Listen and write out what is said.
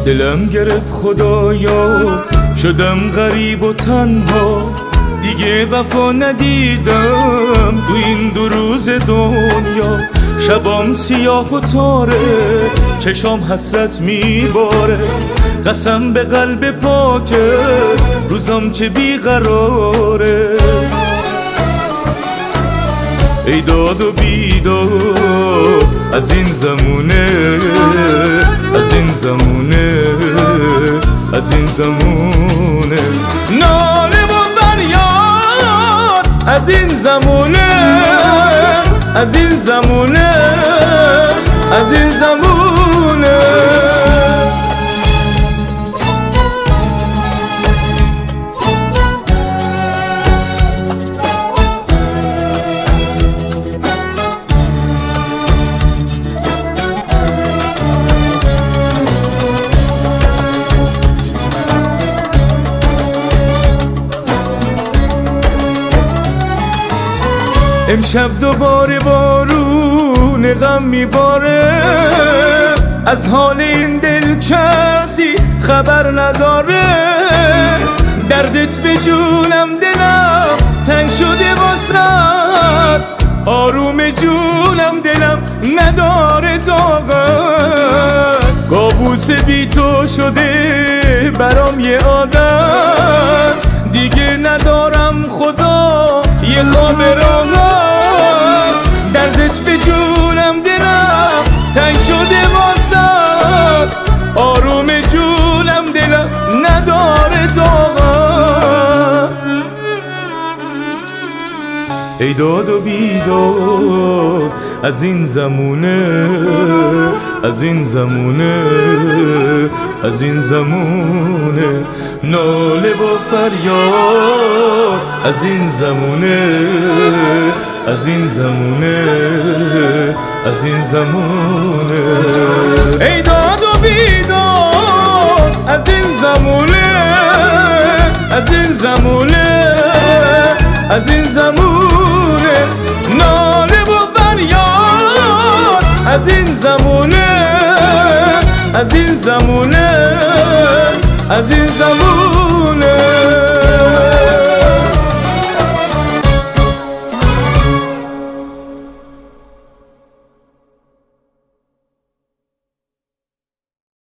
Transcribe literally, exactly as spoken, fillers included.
دلم گرفت خدایا، شدم غریب و تنها، دیگه وفا ندیدم تو این دو روز دنیا. شبام سیاه و تاره، چشام حسرت میباره، قسم به قلب پاکه، روزام چه بیقراره. ای داد و بیداد از این زمونه، از این زمونه، از این زمونه، ناله و فریاد از این زمونه، از این زمونه، از این زمونه. امشب دوباره بارون غم میباره، از حال این دل کسی خبر نداره. دردت به جونم دلم تنگ شده واسد، آروم جونم دلم نداره طاقت. کابوس بی تو شده برام یه عادت، دیگه ندارم خدا یه خواب راحت. دردت به جونم دلم تنگ شده واسد، آروم جونم دلم نداره طاقت. ای داد و بیداد از این زمونه، از این زمونه، از این زمونه، ناله و فریاد از این زمونه، از این زمونه، از این زمونه. ای داد و بیداد از این زمونه، از این زمونه، از این زمونه، ناله و فریاد از این زمونه، از این زمونه.